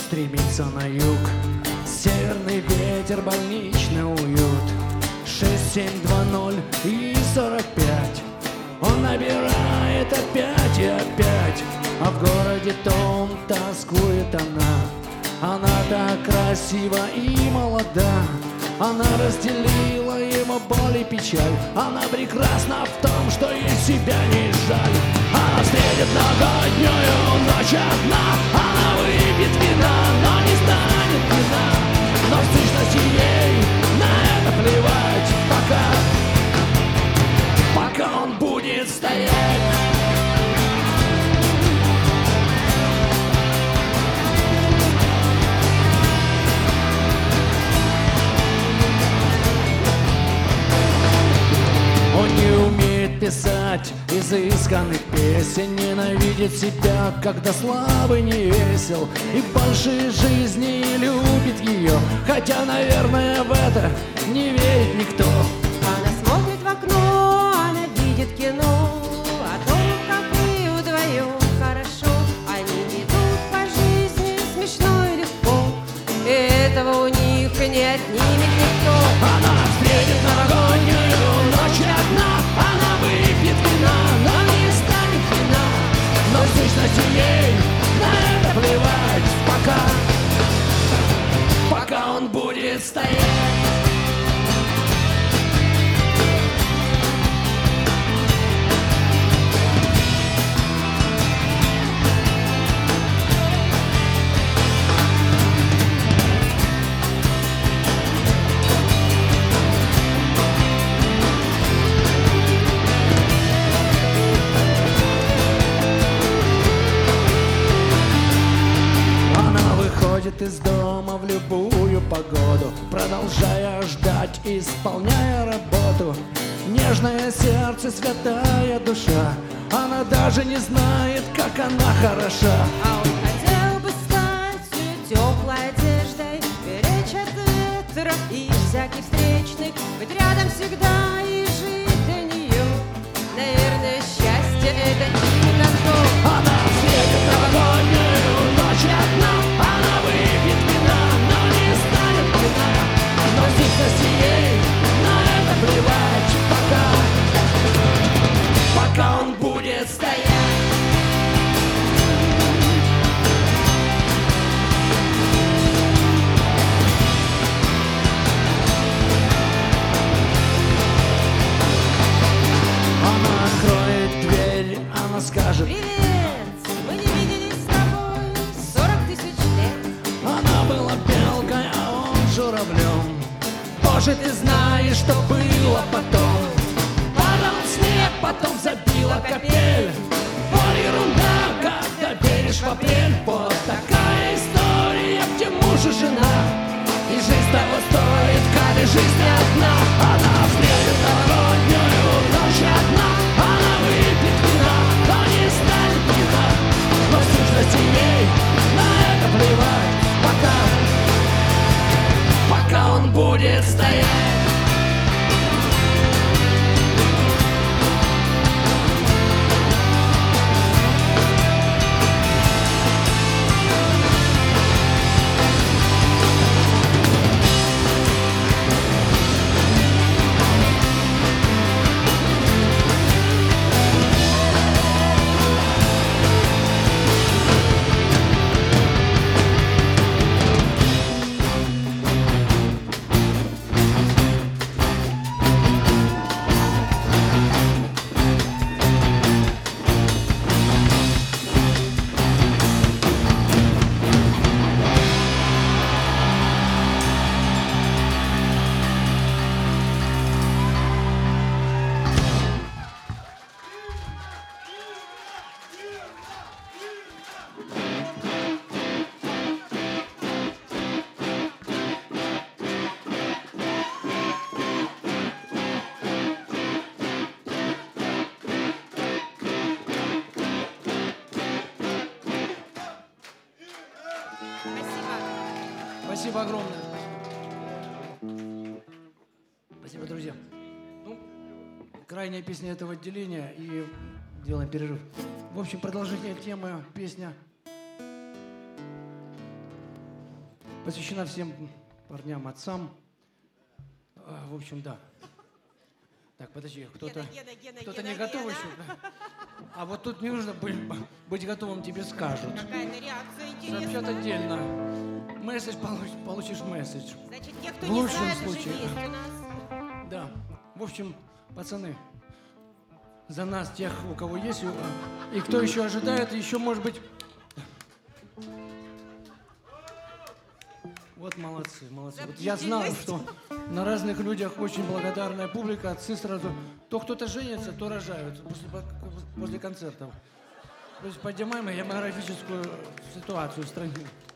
стремится на юг. Северный ветер, больничный уют. 6720 и 45. Он набирает опять и опять. А в городе том тоскует она. Она так красива и молода. Она разделила ему боль и печаль. Она прекрасна в том, что ей себя не жаль. Она встретит новогоднюю ночь одна. Она выпьет вина, но не станет вина. Но в сущности ей на это плевать. Пока он будет стоять. Он не умеет писать изысканных песен, ненавидит себя, когда слабый не весел, и больше жизни любит ее, хотя, наверное, в это не верит никто. Она смотрит в окно, она видит кино о том, как вы вдвоем хорошо. Они идут по жизни смешно и легко, и этого у них не отнимет никто. Она встретит новогоднюю ночь одна. Она выпьет вина, но не станет вина. Но в сущности ей на это плевать. Пока он будет стоять. Из дома в любую погоду, продолжая ждать, исполняя работу. Нежное сердце, святая душа, она даже не знает, как она хороша. А он хотел бы стать ее теплой одеждой, беречь от ветра и всяких встречных, быть рядом всегда и жить для нее. Наверное, счастье это не готов. Она встретит новогоднюю ночь одна. Она выпьет вина, но не станет вина. Но в сущности ей на это плевать. Пока он будет стоять. Она откроет дверь, она скажет: Привет, мы не виделись с тобой 40 тысяч лет. она была белкой, а он журавлем. Боже, ты знаешь, что было потом. Падал снег, потом забила капель. Вот ерунда, когда веришь в апрель. Вот такая история, где муж и жена. И жизнь того стоит, как и жизнь одна. Она встретит новогоднюю ночь одна. Она выпьет вина, но не станет вина. Но в сущности ей на это плевать. Пока он будет стоять. Спасибо огромное. Спасибо, друзья. Ну, крайняя песня этого отделения, и делаем перерыв. В общем, продолжение темы, песня посвящена всем парням, отцам. В общем, да. Так, подожди, кто-то не готов еще? А вот тут не нужно быть готовым, тебе скажут. Какая-то реакция Сообщат интересная. отдельно. Месседж получишь месседж. Значит, те, кто В не лучшем знает, уже случае. есть у нас. Да. В общем, пацаны, за нас, тех, у кого есть, и кто еще ожидает, еще, может быть... Вот молодцы, молодцы. Вот я знал, что на разных людях очень благодарная публика. Отцы сразу... То кто-то женится, то рожают после концертов. То есть поднимаем гемографическую ситуацию в стране.